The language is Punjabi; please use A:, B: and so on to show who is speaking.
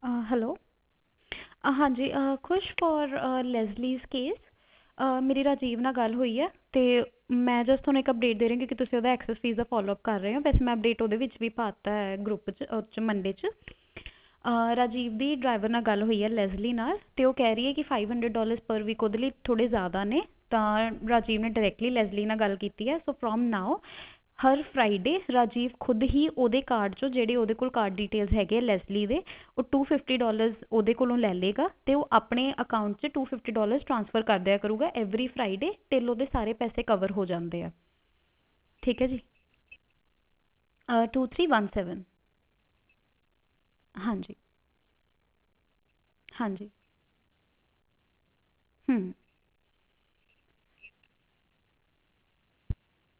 A: ਹੈਲੋ। ਹਾਂਜੀ, ਖੁਸ਼ ਫॉर ਲੈਸਲੀਜ਼ ਕੇਸ। ਮੇਰੀ ਰਾਜੀਵ ਨਾਲ ਗੱਲ ਹੋਈ ਹੈ ਅਤੇ ਮੈਂ ਜਸਟ ਤੁਹਾਨੂੰ ਇੱਕ ਅਪਡੇਟ ਦੇ ਰਹੀ ਹਾਂ ਕਿ ਤੁਸੀਂ ਉਹਦਾ ਐਕਸੈਸ ਫੀਸ ਦਾ ਫੋਲੋ ਅਪ ਕਰ ਰਹੇ ਹੋ। ਵੈਸੇ ਮੈਂ ਅਪਡੇਟ ਉਹਦੇ ਵਿੱਚ ਵੀ ਪਾਤਾ ਹੈ ਗਰੁੱਪ 'ਚ, ਉਹ 'ਚ ਮੰਡੇ 'ਚ। ਰਾਜੀਵ ਦੀ ਡਰਾਈਵਰ ਨਾਲ ਗੱਲ ਹੋਈ ਹੈ ਲੈਸਲੀ ਨਾਲ, ਅਤੇ ਉਹ ਕਹਿ ਰਹੀ ਹੈ ਕਿ $500 ਪਰ ਵੀਕ ਉਹਦੇ ਲਈ ਥੋੜ੍ਹੇ ਜ਼ਿਆਦਾ ਨੇ। ਤਾਂ ਰਾਜੀਵ ਨੇ ਡਾਇਰੈਕਟਲੀ ਲੈਸਲੀ ਨਾਲ ਗੱਲ ਕੀਤੀ ਹੈ। ਸੋ ਫਰੋਮ ਨਾਓ ਹਰ ਫਰਾਈਡੇ ਰਾਜੀਵ ਖੁਦ ਹੀ ਉਹਦੇ ਕਾਰਡ 'ਚੋਂ, ਜਿਹੜੇ ਉਹਦੇ ਕੋਲ ਕਾਰਡ ਡਿਟੇਲਸ ਹੈਗੇ ਲੈਸਲੀ ਦੇ, ਉਹ $250 ਉਹਦੇ ਕੋਲੋਂ ਲੈ ਲਏਗਾ ਅਤੇ ਉਹ ਆਪਣੇ ਅਕਾਊਂਟ 'ਚ $250 ਟਰਾਂਸਫਰ ਕਰ ਦਿਆ ਕਰੂਗਾ ਐਵਰੀ ਫਰਾਈਡੇ, ਟਿਲ ਉਹਦੇ ਸਾਰੇ ਪੈਸੇ ਕਵਰ ਹੋ ਜਾਂਦੇ ਆ। ਠੀਕ ਹੈ ਜੀ। 2317। ਹਾਂਜੀ। ਹਾਂਜੀ।